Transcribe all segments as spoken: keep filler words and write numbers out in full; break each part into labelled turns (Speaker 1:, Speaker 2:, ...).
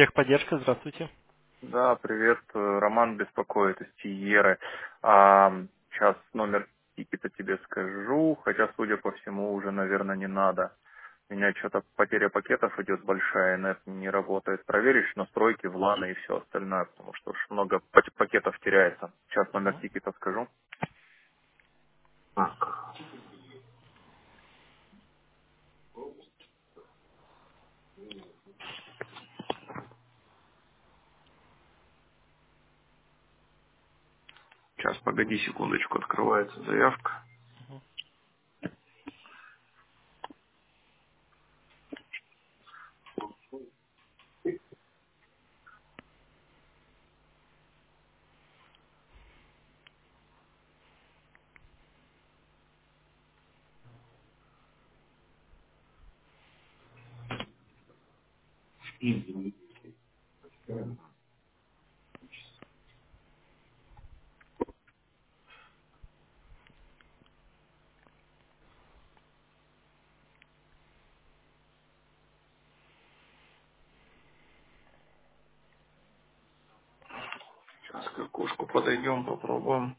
Speaker 1: Техподдержка, здравствуйте.
Speaker 2: Да, привет. э, Роман беспокоит из Тиеры. А, сейчас номер тикета тебе скажу, хотя, судя по всему, уже, наверное, не надо. У меня что-то потеря пакетов идет большая, нет не работает. Проверишь настройки, вланы и все остальное, потому что уж много пак- пакетов теряется. Сейчас номер
Speaker 1: Мгм.
Speaker 2: тикета скажу. Сейчас, погоди секундочку, открывается заявка. Сейчас к окошку подойдем, попробуем.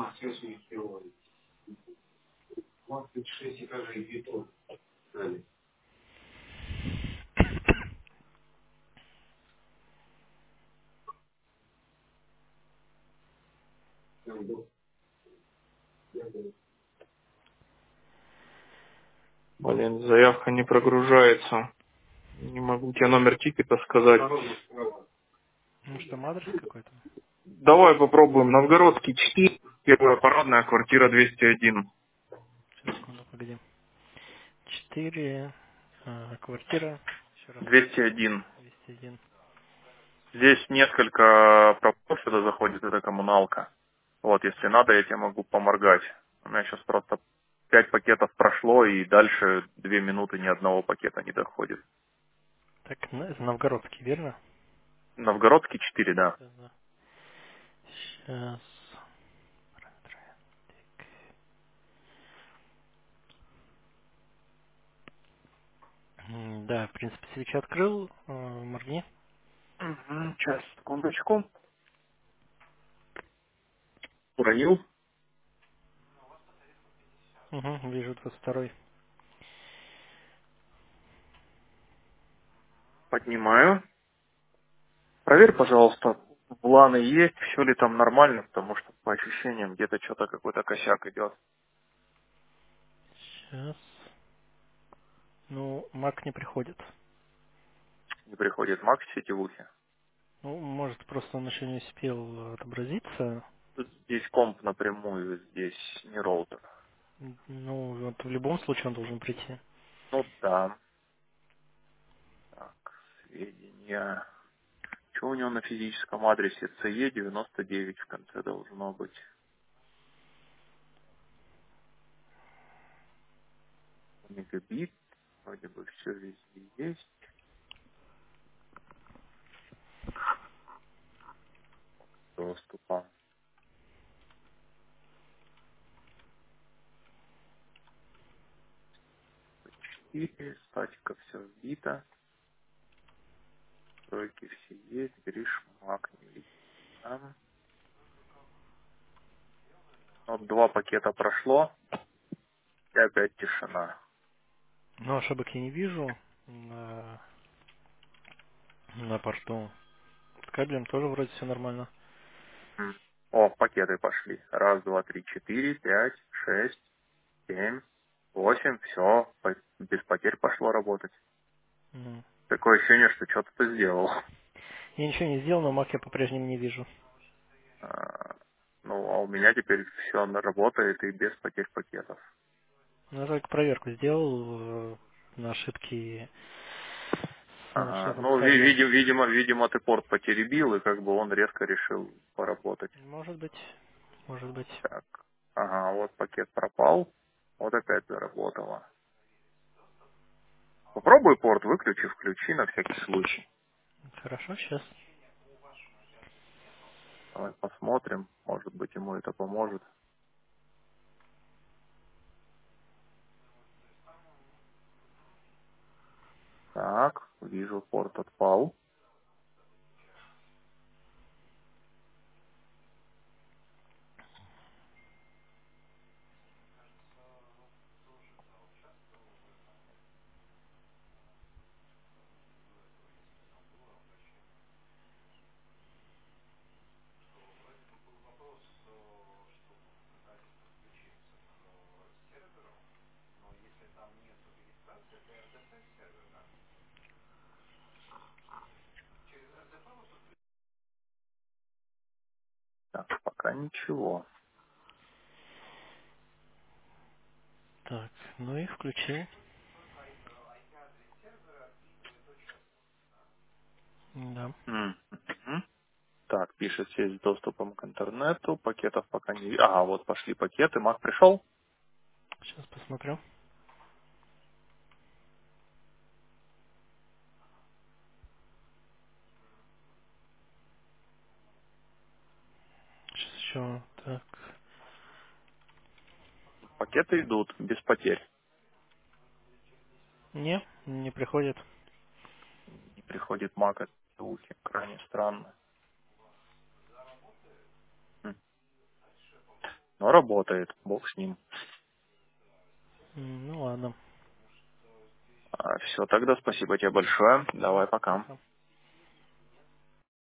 Speaker 2: Блин, заявка не прогружается. Не могу тебе номер тикета сказать.
Speaker 1: Может, там адрес какой-то?
Speaker 2: Давай попробуем. Новгородский четыре, первая парадная, квартира двести один.
Speaker 1: Сейчас, секунду, погоди. Четыре, а, квартира, еще раз,
Speaker 2: двести один.
Speaker 1: двести один.
Speaker 2: Здесь несколько пропусков сюда заходит, это коммуналка. Вот, если надо, я тебе могу поморгать. У меня сейчас просто пять пакетов прошло, и дальше две минуты ни одного пакета не доходит.
Speaker 1: Так, ну, это Новгородский, верно?
Speaker 2: Новгородский четыре, да.
Speaker 1: Да, да. Сейчас. М, Да, в принципе, свечи открыл, э, моргни.
Speaker 2: Угу, сейчас, секундочку. Уронил.
Speaker 1: Угу, вижу двадцать второй.
Speaker 2: Поднимаю. Проверь, пожалуйста, планы есть, все ли там нормально, потому что по ощущениям где-то что-то какой-то косяк идет.
Speaker 1: Сейчас. Ну, маг не приходит.
Speaker 2: Не приходит Макс в сетевухе.
Speaker 1: Ну, может, просто он еще не успел отобразиться.
Speaker 2: Тут здесь комп напрямую, здесь не роутер.
Speaker 1: Ну, вот в любом случае он должен прийти.
Speaker 2: Ну да. Так, сведения. Что у него на физическом адресе? С Е девяносто девять в конце должно быть. Мегабит. Вроде бы все везде есть. Доступа. четыре. Статика все вбито. Тройки все есть. Гриш Мак не видит. Там. Вот два пакета прошло. И опять тишина.
Speaker 1: Но ошибок я не вижу на, на порту. С кабелем тоже вроде все нормально.
Speaker 2: М. О, пакеты пошли. Раз, два, три, четыре, пять, шесть, семь, восемь. Все, без потерь пошло работать.
Speaker 1: Мгм.
Speaker 2: Такое ощущение, что что-то ты сделал.
Speaker 1: Я ничего не сделал, но маг я по-прежнему не вижу.
Speaker 2: А, Ну, а у меня теперь все работает и без потерь пакетов.
Speaker 1: Ну, я только проверку сделал э, на ошибки с
Speaker 2: Ага.
Speaker 1: шнуром
Speaker 2: Ну, ви-
Speaker 1: кабеля.
Speaker 2: видим, видимо, видимо, ты порт потеребил, и как бы он резко решил поработать.
Speaker 1: Может быть, может быть.
Speaker 2: Так. Ага, вот пакет пропал. Вот опять заработало. Попробуй порт, выключи, включи на всякий случай.
Speaker 1: Хорошо, сейчас.
Speaker 2: Давай посмотрим. Может быть, ему это поможет. Так, вижу, порт отпал. Пока ничего.
Speaker 1: Так, ну и включил. Да.
Speaker 2: Мгм. Так, пишет сеть с доступом к интернету, пакетов пока не... А, вот пошли пакеты, Мак пришел?
Speaker 1: Сейчас посмотрю. Сейчас еще так.
Speaker 2: Пакеты идут, без потерь.
Speaker 1: Не, не приходит.
Speaker 2: Не приходит Мак от ухи, крайне странно. М. Но работает, бог с ним.
Speaker 1: М, Ну ладно.
Speaker 2: все, тогда спасибо тебе большое. Давай, пока.
Speaker 1: Пока.